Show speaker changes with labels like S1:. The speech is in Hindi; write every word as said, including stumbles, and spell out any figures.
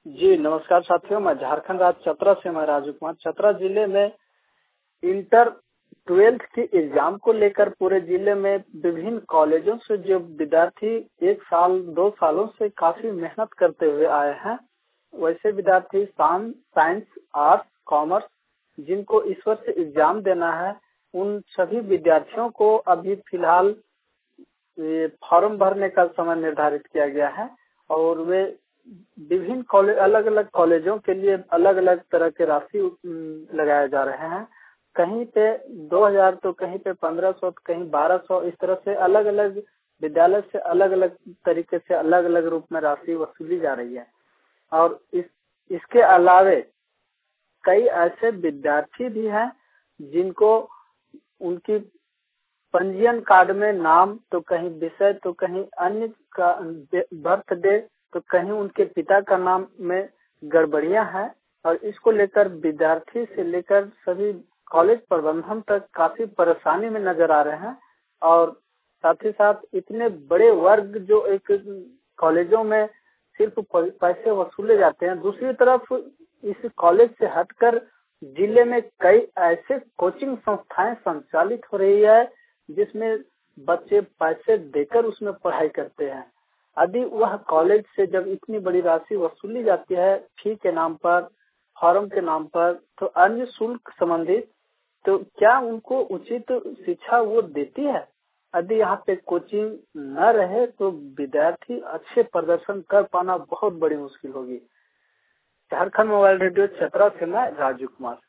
S1: जी नमस्कार साथियों, मैं झारखंड राज्य चतरा से मैं राजू कुमार। चतरा जिले में इंटर ट्वेल्थ की एग्जाम को लेकर पूरे जिले में विभिन्न कॉलेजों से जो विद्यार्थी एक साल दो सालों से काफी मेहनत करते हुए आए हैं, वैसे विद्यार्थी साइंस, आर्ट्स, कॉमर्स जिनको इस वर्ष एग्जाम देना है, उन सभी विद्यार्थियों को अभी फिलहाल फॉर्म भरने का समय निर्धारित किया गया है और वे विभिन्न कॉलेज अलग अलग कॉलेजों के लिए अलग अलग तरह के राशि लगाए जा रहे हैं। कहीं पे दो हजार तो कहीं पे पंद्रह सौ तो कहीं बारह सौ, इस तरह से अलग अलग विद्यालय से अलग अलग तरीके से अलग अलग रूप में राशि वसूली जा रही है। और इस इसके अलावे कई ऐसे विद्यार्थी भी हैं जिनको उनकी पंजीयन कार्ड में नाम तो कहीं विषय तो कहीं अन्य का बर्थडे तो कहीं उनके पिता का नाम में गड़बड़ियां हैं और इसको लेकर विद्यार्थी से लेकर सभी कॉलेज प्रबंधन तक काफी परेशानी में नजर आ रहे हैं। और साथ ही साथ इतने बड़े वर्ग जो एक कॉलेजों में सिर्फ पैसे वसूले जाते हैं, दूसरी तरफ इस कॉलेज से हटकर जिले में कई ऐसे कोचिंग संस्थाएं संचालित हो रही है जिसमें बच्चे पैसे देकर उसमें पढ़ाई करते हैं। यदि वह कॉलेज से जब इतनी बड़ी राशि वसूली जाती है फी के नाम पर, फॉर्म के नाम पर, तो अन्य शुल्क संबंधित, तो क्या उनको उचित शिक्षा वो देती है? यदि यहाँ पे कोचिंग न रहे तो विद्यार्थी अच्छे प्रदर्शन कर पाना बहुत बड़ी मुश्किल होगी। झारखंड मोबाइल रेडियो चतरा से मैं राजू कुमार।